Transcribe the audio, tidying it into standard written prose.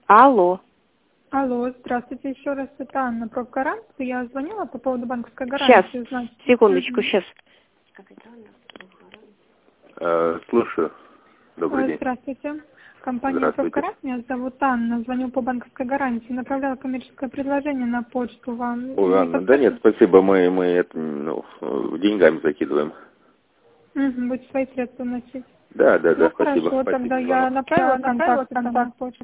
Алло. Алло, здравствуйте еще раз. Это Анна, про гарантию. Я звонила по поводу банковской гарантии. Сейчас, Узнать. секундочку, сейчас. Слушаю. Добрый день. Здравствуйте. Компания Здравствуйте. «Профгарант». Меня зовут Анна. Звоню по банковской гарантии. Направляла коммерческое предложение на почту вам. Ой, Анна, да нет, спасибо, мы это, деньгами закидываем. Будете свои средства вносить. Да, Ну, спасибо. хорошо, Спасибо тогда за я звонок. направила контакт почты.